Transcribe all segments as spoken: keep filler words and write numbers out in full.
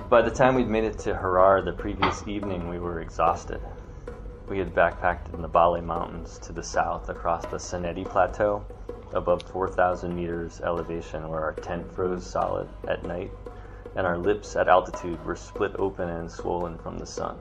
By the time we'd made it to Harar the previous evening, we were exhausted. We had backpacked in the Bale Mountains to the south across the Sanedi Plateau, above four thousand meters elevation, where our tent froze solid at night, and our lips at altitude were split open and swollen from the sun.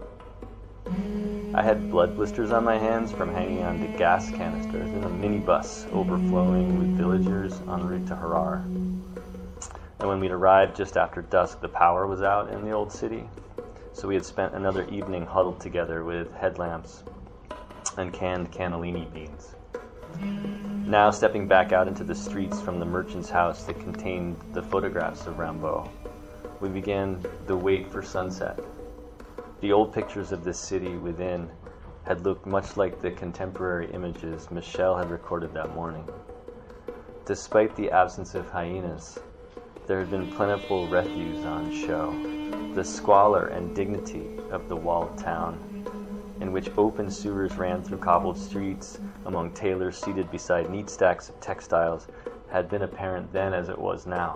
I had blood blisters on my hands from hanging onto gas canisters in a minibus overflowing with villagers en route to Harar. And when we'd arrived just after dusk, the power was out in the old city, so we had spent another evening huddled together with headlamps and canned cannellini beans. Now, stepping back out into the streets from the merchant's house that contained the photographs of Rimbaud, we began the wait for sunset. The old pictures of this city within had looked much like the contemporary images Michel had recorded that morning. Despite the absence of hyenas, there had been plentiful refuse on show. The squalor and dignity of the walled town, in which open sewers ran through cobbled streets among tailors seated beside neat stacks of textiles, had been apparent then as it was now.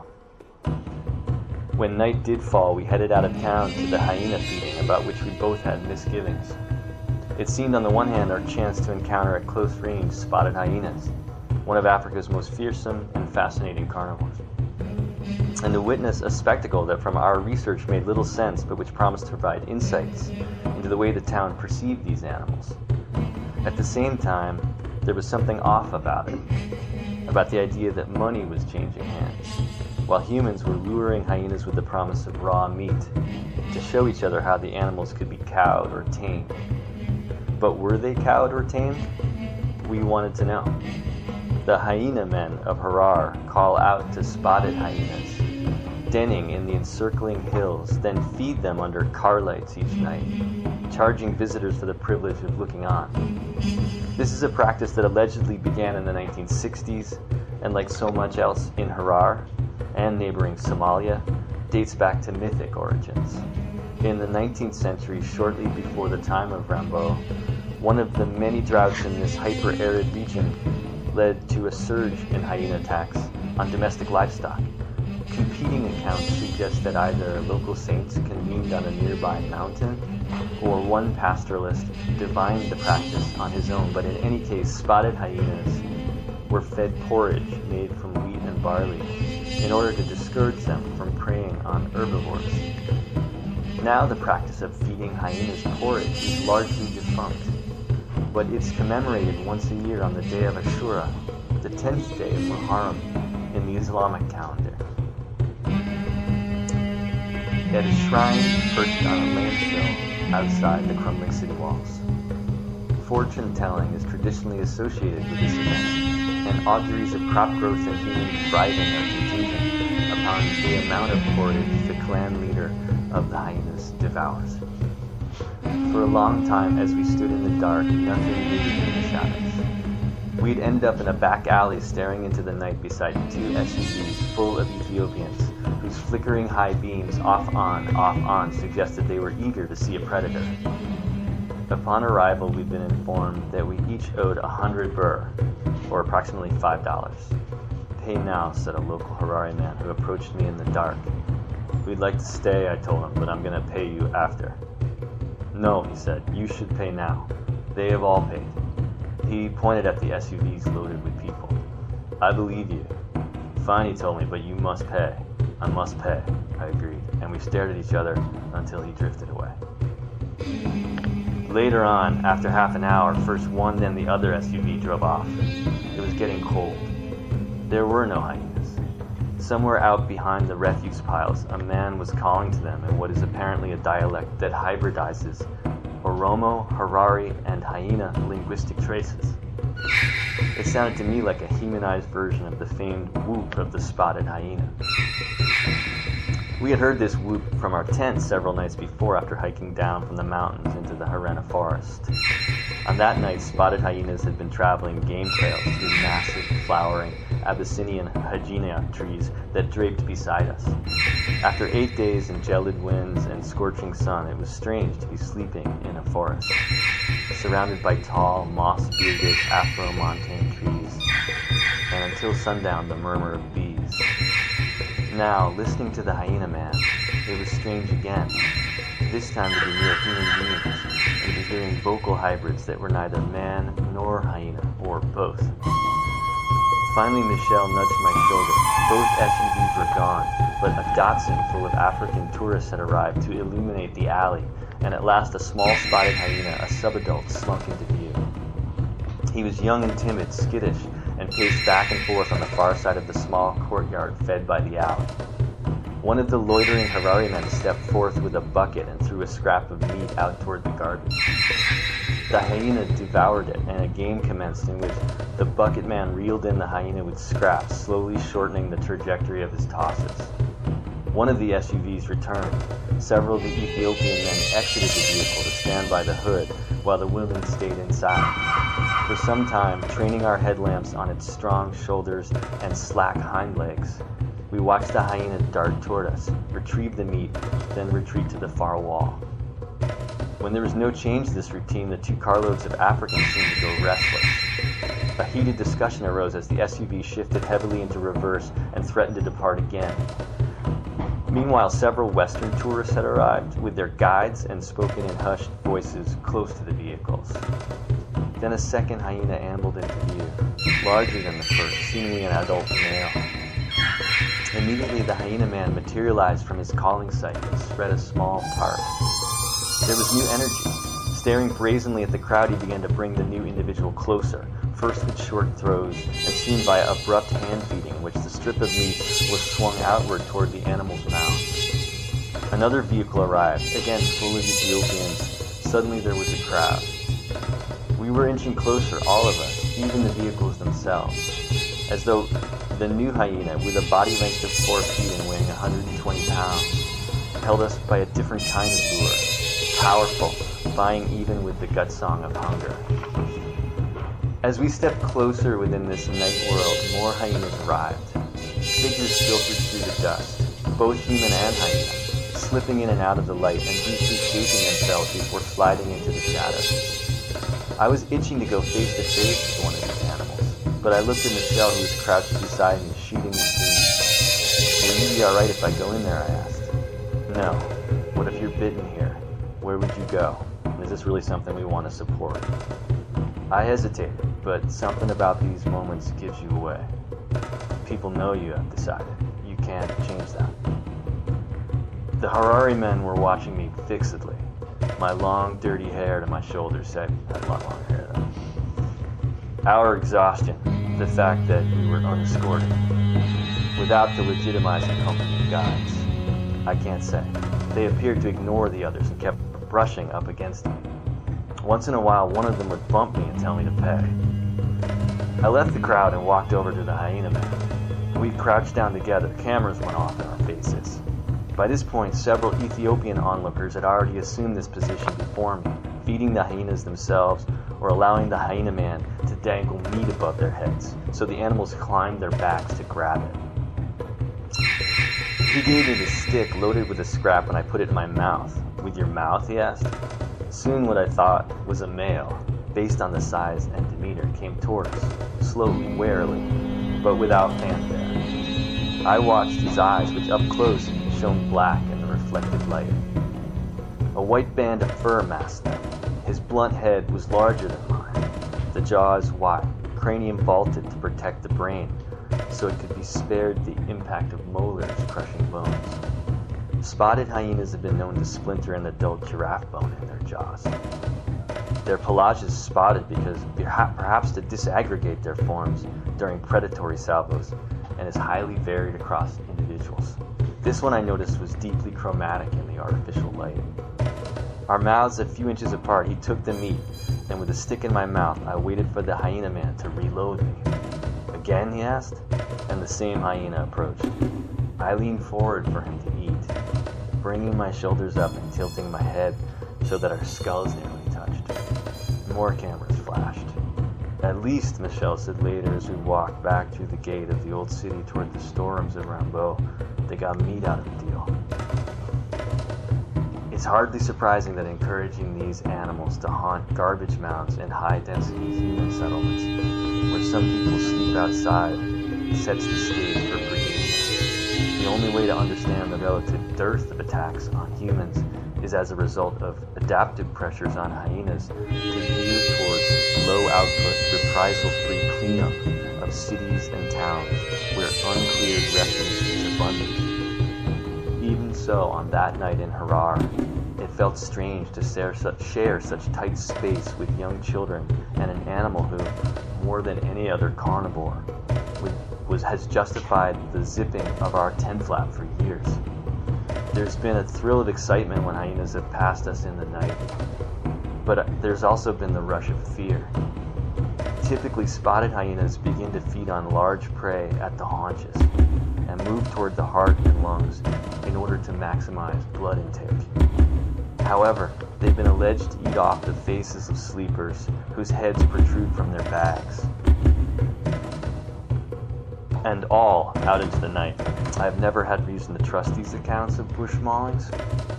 When night did fall, we headed out of town to the hyena feeding, about which we both had misgivings. It seemed on the one hand our chance to encounter at close range spotted hyenas, one of Africa's most fearsome and fascinating carnivores, and to witness a spectacle that from our research made little sense, but which promised to provide insights into the way the town perceived these animals. At the same time, there was something off about it, about the idea that money was changing hands, while humans were luring hyenas with the promise of raw meat to show each other how the animals could be cowed or tamed. But were they cowed or tamed? We wanted to know. The hyena men of Harar call out to spotted hyenas, denning in the encircling hills, then feed them under car lights each night, charging visitors for the privilege of looking on. This is a practice that allegedly began in the nineteen sixties, and like so much else in Harar and neighboring Somalia, dates back to mythic origins. In the nineteenth century, shortly before the time of Rimbaud, one of the many droughts in this hyper-arid region led to a surge in hyena attacks on domestic livestock. Competing accounts suggest that either local saints convened on a nearby mountain or one pastoralist divined the practice on his own, but in any case, spotted hyenas were fed porridge made from wheat and barley in order to discourage them from preying on herbivores. Now the practice of feeding hyenas porridge is largely defunct, but it's commemorated once a year on the day of Ashura, the tenth day of Muharram in the Islamic calendar. At a shrine perched on a landfill outside the crumbling city walls. Fortune-telling is traditionally associated with this event, and auguries of crop growth and human thriving are contingent upon the amount of porridge the clan leader of the hyenas devours. For a long time, as we stood in the dark, nothing moved in the shadows. We'd end up in a back alley staring into the night beside two S U Vs full of Ethiopians, whose flickering high beams off-on, off-on suggested they were eager to see a predator. Upon arrival, we'd been informed that we each owed a hundred birr, or approximately five dollars. Pay now, said a local Harari man who approached me in the dark. We'd like to stay, I told him, but I'm going to pay you after. No, he said, you should pay now. They have all paid. He pointed at the S U Vs loaded with people. I believe you. Fine, he told me, but you must pay. I must pay, I agreed, and we stared at each other until he drifted away. Later on, after half an hour, first one then the other S U V drove off. It was getting cold. There were no hyenas. Somewhere out behind the refuse piles, a man was calling to them in what is apparently a dialect that hybridizes Oromo, Harari, and hyena linguistic traces. It sounded to me like a humanized version of the famed whoop of the spotted hyena. We had heard this whoop from our tent several nights before after hiking down from the mountains into the Harena forest. On that night, spotted hyenas had been traveling game trails through massive, flowering Abyssinian hagenia trees that draped beside us. After eight days in gelid winds and scorching sun, it was strange to be sleeping in a forest, surrounded by tall, moss-bearded Afro-montane trees, and until sundown the murmur of bees. Now, listening to the hyena man, It was strange again, this time to be near human beings, and to be hearing vocal hybrids that were neither man nor hyena, or both. Finally, Michelle nudged my shoulder. Both S U Vs were gone, but a Datsun full of African tourists had arrived to illuminate the alley, and at last a small spotted hyena, a subadult, slunk into view. He was young and timid, skittish, and paced back and forth on the far side of the small courtyard fed by the alley. One of the loitering Harari men stepped forth with a bucket and threw a scrap of meat out toward the garbage. The hyena devoured it, and a game commenced in which the bucket man reeled in the hyena with scraps, slowly shortening the trajectory of his tosses. One of the S U Vs returned. Several of the Ethiopian men exited the vehicle to stand by the hood, while the women stayed inside. For some time, training our headlamps on its strong shoulders and slack hind legs, we watched the hyena dart toward us, retrieve the meat, then retreat to the far wall. When there was no change to this routine, the two carloads of Africans seemed to go restless. A heated discussion arose as the S U V shifted heavily into reverse and threatened to depart again. Meanwhile, several Western tourists had arrived, with their guides and spoken in hushed voices close to the vehicles. Then a second hyena ambled into view, larger than the first, seemingly an adult male. Immediately, the hyena man materialized from his calling site and spread a small tarp. There was new energy. Staring brazenly at the crowd, he began to bring the new individual closer, first with short throws, and soon by abrupt hand-feeding, in which the strip of meat was swung outward toward the animal's mouth. Another vehicle arrived, again full of Ethiopians. Suddenly there was a crowd. We were inching closer, all of us, even the vehicles themselves, as though the new hyena, with a body length of four feet and weighing one hundred twenty pounds, held us by a different kind of lure, powerful, vying even with the gut song of hunger. As we stepped closer within this night world, more hyenas arrived. Figures filtered through the dust, both human and hyena, slipping in and out of the light and briefly shaping themselves before sliding into the shadows. I was itching to go face to face with one of these animals, but I looked at Michelle, who was crouched beside me, shooting the scene. Will you be alright if I go in there, I asked. No. What if you're bitten here? Where would you go? Is this really something we want to support? I hesitated, but something about these moments gives you away. People know you have decided. You can't change that. The Harari men were watching me fixedly. My long, dirty hair to my shoulders. I had a lot longer hair though. Our exhaustion, the fact that we were unescorted, without the legitimizing company of guides. I can't say. They appeared to ignore the others and kept brushing up against me. Once in a while, one of them would bump me and tell me to pay. I left the crowd and walked over to the hyena man. We crouched down together. Cameras went off in our faces. By this point, several Ethiopian onlookers had already assumed this position before me, feeding the hyenas themselves or allowing the hyena man to dangle meat above their heads, so the animals climbed their backs to grab it. He gave me the stick loaded with a scrap and I put it in my mouth. With your mouth, he asked. Soon what I thought was a male, based on the size and demeanor, came toward us, slowly, warily, but without fanfare. I watched his eyes, which up close shone black in the reflected light. A white band of fur masked them. His blunt head was larger than mine, the jaws wide, cranium vaulted to protect the brain, so it could be spared the impact of molars crushing bones. Spotted hyenas have been known to splinter an adult giraffe bone in their jaws. Their pelage is spotted because perhaps to disaggregate their forms during predatory salvos and is highly varied across individuals. This one I noticed was deeply chromatic in the artificial light. Our mouths a few inches apart, he took the meat, and with a stick in my mouth, I waited for the hyena man to reload me. Again, he asked, and the same hyena approached. I leaned forward for him to eat, bringing my shoulders up and tilting my head so that our skulls nearly touched. More cameras flashed. At least, Michelle said later as we walked back through the gate of the old city toward the storerooms of Rimbaud, they got meat out of the deal. It's hardly surprising that encouraging these animals to haunt garbage mounds in high-density human settlements, where some people sleep outside, sets the stage for predation. The only way to understand the relative dearth of attacks on humans is as a result of adaptive pressures on hyenas to veer towards low-output, reprisal-free cleanup of cities and towns where uncleared refuse is abundant. Even so, on that night in Harar, it felt strange to share such, share such tight space with young children and an animal who, more than any other carnivore, would, was, has justified the zipping of our tent flap for years. There's been a thrill of excitement when hyenas have passed us in the night, but there's also been the rush of fear. Typically, spotted hyenas begin to feed on large prey at the haunches and move toward the heart and lungs in order to maximize blood intake. However, they've been alleged to eat off the faces of sleepers whose heads protrude from their bags. And all out into the night. I've never had reason to trust these accounts of bush maulings.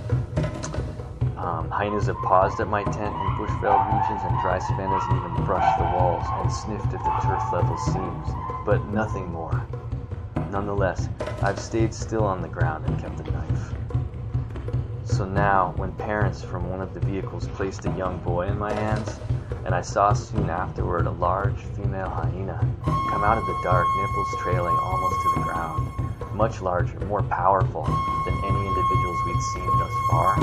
Um, hyenas have paused at my tent in bush-veld regions and dry savannas and even brushed the walls and sniffed at the turf level seams, but nothing more. Nonetheless, I've stayed still on the ground and kept the knife. So now, when parents from one of the vehicles placed a young boy in my hands, and I saw soon afterward a large female hyena come out of the dark, nipples trailing almost to the ground, much larger, more powerful than any individuals we'd seen thus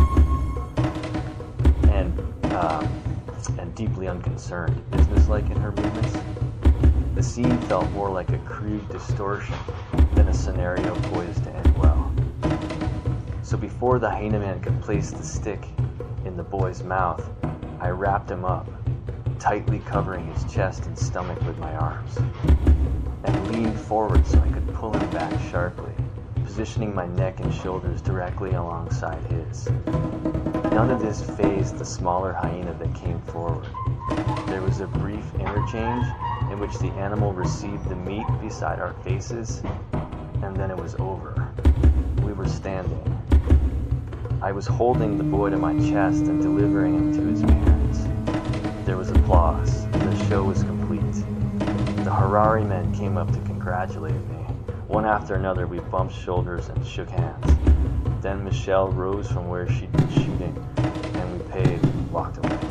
far, and um, and deeply unconcerned, businesslike in her movements. The scene felt more like a crude distortion than a scenario poised to end well. So before the hyena man could place the stick in the boy's mouth, I wrapped him up, tightly covering his chest and stomach with my arms, and leaned forward so I could pull him back sharply, positioning my neck and shoulders directly alongside his. None of this fazed the smaller hyena that came forward. There was a brief interchange in which the animal received the meat beside our faces, and then it was over. We were standing. I was holding the boy to my chest and delivering him to his parents. There was applause. The show was complete. The Harari men came up to congratulate me. One after another, we bumped shoulders and shook hands. Then Michelle rose from where she'd been shooting, and we paid and walked away.